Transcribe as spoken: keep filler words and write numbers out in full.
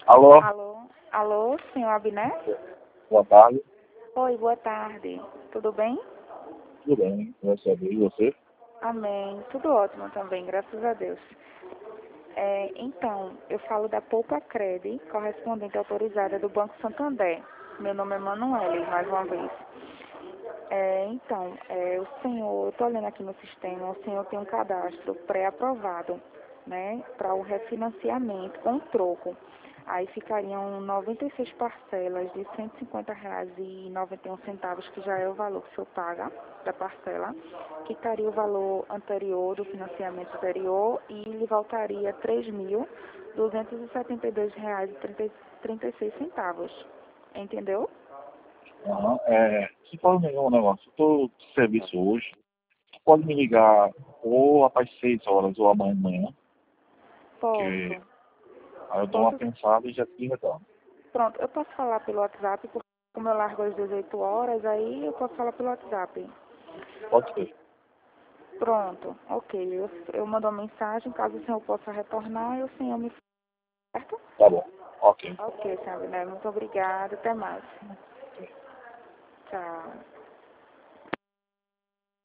Alô? Alô? Alô, senhor Abner? Boa tarde. Oi, boa tarde. Tudo bem? Tudo bem, graças a Deus. E você? Amém. Tudo ótimo também, graças a Deus. É, então, eu falo da Poupa Cred, correspondente autorizada do Banco Santander. Meu nome é Manuele, mais uma vez. É, então, é, o senhor, eu estou olhando aqui no sistema, o senhor tem um cadastro pré-aprovado, né, para o refinanciamento com troco. Aí ficariam noventa e seis parcelas de cento e cinquenta reais e noventa e um centavos, que já é o valor que o senhor paga da parcela. Quitaria o valor anterior do financiamento anterior e lhe voltaria três mil duzentos e setenta e dois reais e trinta e seis centavos. Entendeu? Aham. É, se pode me ligar um negócio, eu estou de serviço hoje. Você pode me ligar ou após seis horas ou amanhã de manhã, que Posso. aí eu dou uma Posso. pensada e já te retorno. Pronto, eu posso falar pelo WhatsApp, porque como eu largo às dezoito horas, aí eu posso falar pelo WhatsApp. Pode ser. Pronto, ok. Eu, eu mando uma mensagem, caso o senhor possa retornar, e o senhor me... Certo? Tá bom. Ok. Ok, senhor Abner, muito obrigada. Até mais. Tchau.